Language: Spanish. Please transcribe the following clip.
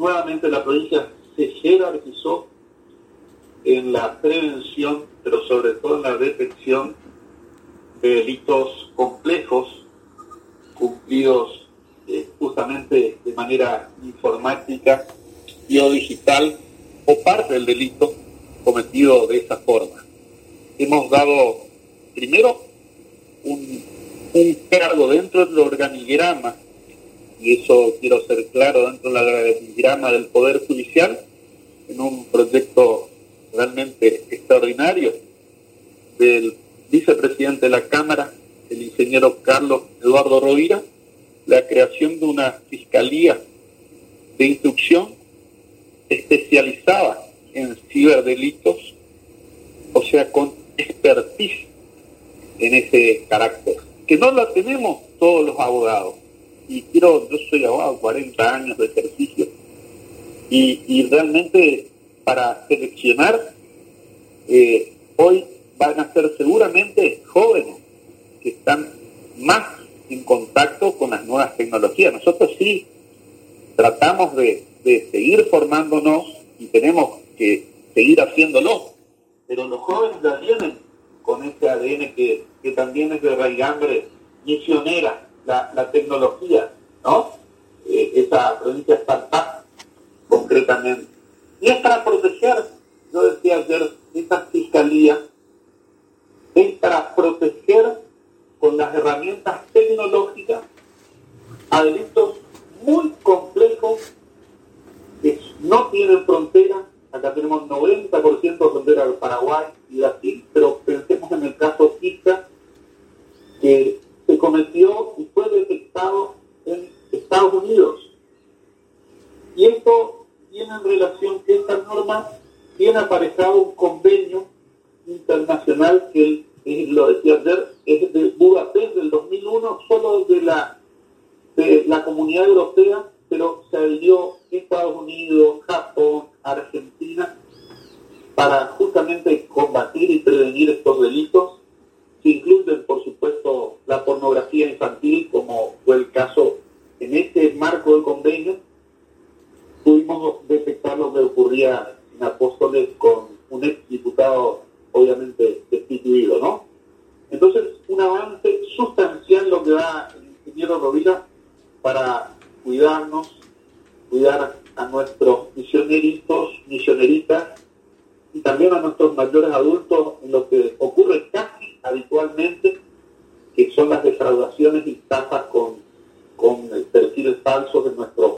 nuevamente la provincia se jerarquizó en la prevención, pero sobre todo en la detección de delitos complejos cumplidos justamente de manera informática y o digital, o parte del delito cometido de esa forma. Hemos dado primero un cargo dentro del organigrama, y eso quiero ser claro, dentro del organigrama del Poder Judicial, en un proyecto realmente extraordinario del vicepresidente de la Cámara, el ingeniero Carlos Eduardo Rovira, la creación de una fiscalía de instrucción especializada en ciberdelitos, o sea, con expertise en ese carácter, que no la tenemos todos los abogados. Y yo soy abogado, 40 años de ejercicio, y realmente para seleccionar, hoy van a ser seguramente jóvenes que están más en contacto con las nuevas tecnologías. Nosotros sí tratamos de seguir formándonos y tenemos que seguir haciéndolo, pero los jóvenes ya vienen con ese ADN que también es de raigambre misionera, la tecnología, ¿no? Esa provincia startup concretamente. Y es para proteger, yo decía ayer, esta fiscalía es para proteger con las herramientas tecnológicas a delitos muy complejos que no tienen frontera. Acá tenemos 90% de frontera del Paraguay y Brasil, pero pensemos en el caso Ica, que se cometió y fue detectado en Estados Unidos. Y esto tiene en relación que esta norma tiene aparejado un convenio internacional que, lo decía ayer, es de Budapest del 2001, solo de la Comunidad Europea, pero se adhirió Estados Unidos, Japón, Argentina, para justamente combatir y prevenir estos delitos, que incluyen, por supuesto, la pornografía infantil, como fue el caso en este marco del convenio. Pudimos detectar lo que ocurría en Apóstoles con un ex diputado, obviamente destituido, ¿no? Entonces, un avance sustancial lo que da el ingeniero Rovira para cuidarnos, cuidar a nuestros misioneritas y también a nuestros mayores adultos en lo que ocurre casi habitualmente, que son las defraudaciones y estafas con perfiles falsos de nuestros